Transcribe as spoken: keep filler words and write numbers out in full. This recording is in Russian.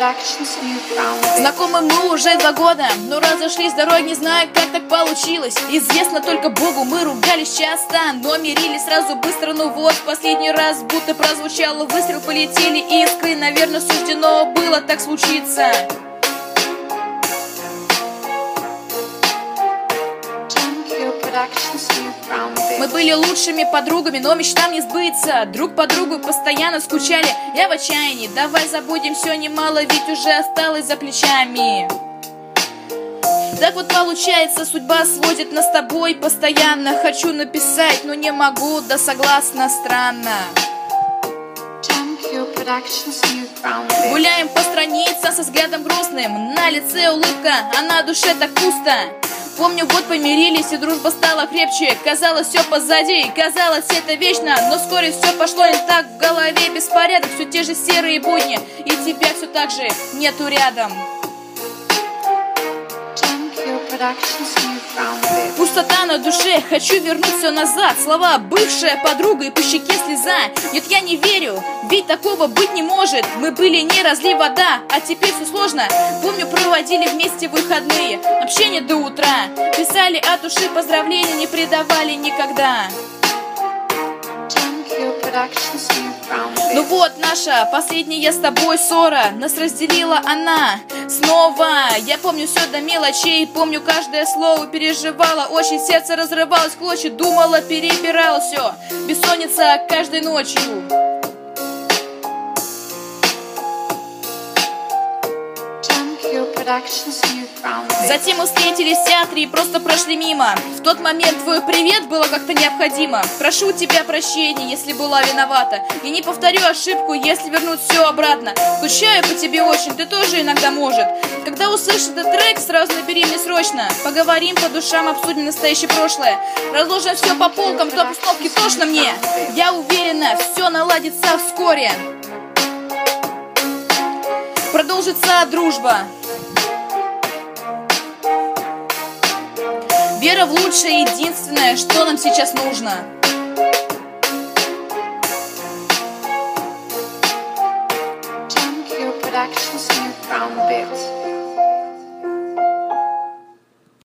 Знакомы мы уже два года, но разошлись дороги, не знаю, как так получилось. Известно только Богу, мы ругались часто, но мирились сразу быстро. Ну вот, в последний раз будто прозвучало выстрел, полетели искры. Наверное, суждено было так случиться. Мы были лучшими подругами, но мечтам не сбыться. Друг по другу постоянно скучали. Я в отчаянии, давай забудем все немало, ведь уже осталось за плечами. Так вот получается, судьба сводит нас с тобой постоянно. Хочу написать, но не могу, да согласна, странно. Гуляем по страницам со взглядом грустным, на лице улыбка, а на душе так пусто. Помню, год помирились, и дружба стала крепче. Казалось, все позади, казалось, это вечно. Но вскоре все пошло не так, в голове беспорядок. Все те же серые будни, и тебя все так же нету рядом. Пустота на душе, хочу вернуть все назад. Слова бывшая подруга и по щеке слеза. Нет, я не верю, ведь такого быть не может. Мы были не разлей вода, а теперь все сложно. Помню, проводили вместе выходные, общение до утра. Писали от души поздравления, не предавали никогда. Ну вот наша последняя с тобой ссора, нас разделила она снова. Я помню все до мелочей, помню каждое слово, переживала очень, сердце разрывалось в клочья, думала, перебирала все, бессонница каждой ночью. Затем мы встретились в театре и просто прошли мимо. В тот момент твой привет было как-то необходимо. Прошу у тебя прощения, если была виновата, и не повторю ошибку, если вернуть все обратно. Скучаю по тебе очень, ты тоже иногда может. Когда услышишь этот трек, сразу набери мне срочно. Поговорим по душам, обсудим настоящее прошлое. Разложим все по полкам, топ установки тошно мне. Я уверена, все наладится вскоре. Продолжится дружба. Вера в лучшее — единственное, что нам сейчас нужно. Productions, new crown bit.